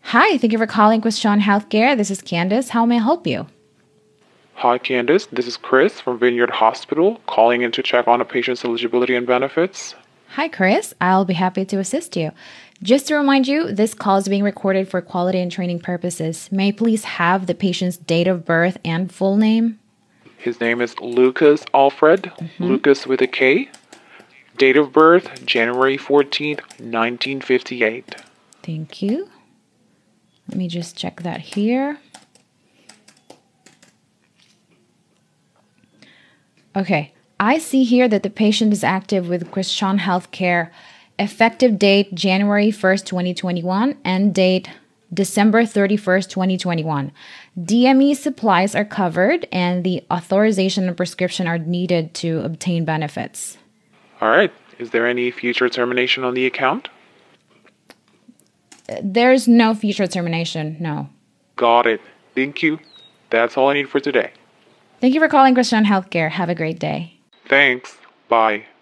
Hi, thank you for calling Question Healthcare. This is Candace. How may I help you? Hi, Candace. This is Chris from Vineyard Hospital calling in to check on a patient's eligibility and benefits. Hi, Chris. I'll be happy to assist you. Just to remind you, this call is being recorded for quality and training purposes. May I please have the patient's date of birth and full name? His name is Lucas Alfred, Lucas with a K. Date of birth, January 14th, 1958. Thank you. Let me just check that here. Okay, I see here that the patient is active with Christian Healthcare. Effective date January 1st, 2021, end date December 31st, 2021. DME supplies are covered and the authorization and prescription are needed to obtain benefits. All right. Is there any future termination on the account? There's no future termination, no. Got it. Thank you. That's all I need for today. Thank you for calling Christian Healthcare. Have a great day. Thanks. Bye.